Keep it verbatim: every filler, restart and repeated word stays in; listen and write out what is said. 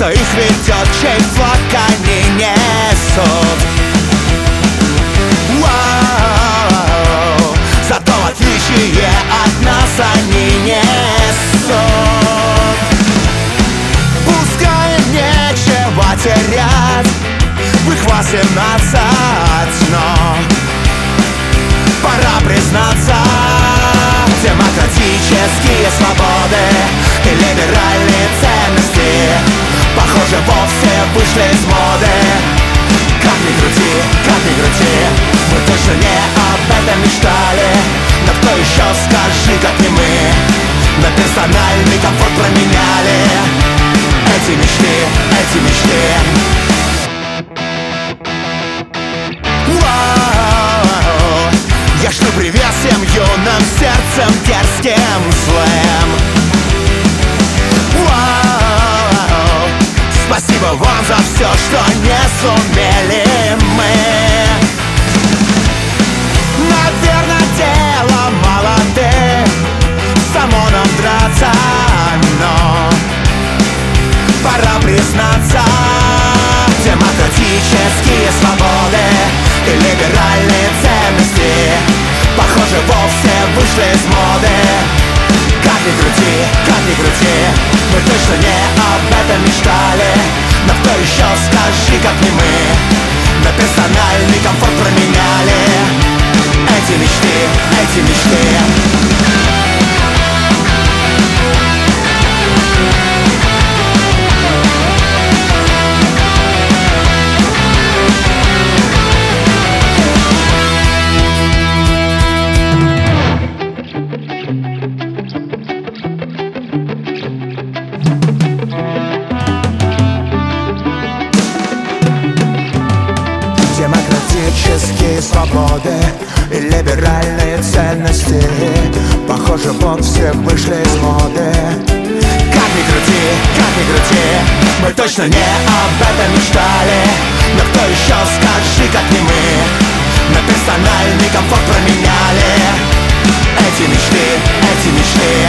что их ведет, чей флаг они несут. Вау, зато в отличие от нас они несут. Пускай им нечего терять, в их восемнадцать, но пора признаться, демократические свободы и либеральные ценности, похоже, вовсе вышли из моды. Как ни крути, как ни крути, мы точно не об этом мечтали. Но кто еще, скажи, как не мы, на персональный комфорт променяли эти мечты, эти мечты. Вау, я шлю привет всем юным сердцем, дерзким, злым. Вау, спасибо вам за все, что не сумели мы. Наверное, дело молодых с ОМОНом драться, но пора признаться, демократические свободы и либеральные ценности, похоже, вовсе вышли из моды. Как ни крути, как ни крути, мы точно не об этом мечтали. Но кто еще, скажи, как не мы, на персональный комфорт променяли эти мечты, эти мечты. Демократические свободы и либеральные ценности, похоже, вовсе вышли из моды. Как ни крути, как ни крути, мы точно не об этом мечтали. Но кто еще, скажи, как не мы, на персональный комфорт променяли эти мечты, эти мечты.